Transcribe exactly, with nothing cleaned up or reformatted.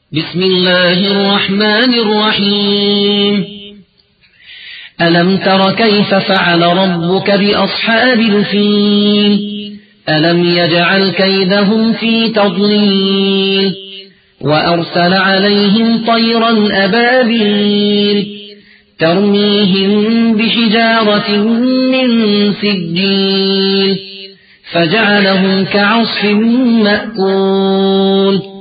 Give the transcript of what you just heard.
بسم الله الرحمن الرحيم ألم تر كيف فعل ربك بأصحاب الفيل ألم يجعل كيدهم في تضليل وأرسل عليهم طيرا أبابيل ترميهم بحجارة من سجيل فجعلهم كعصف مأكول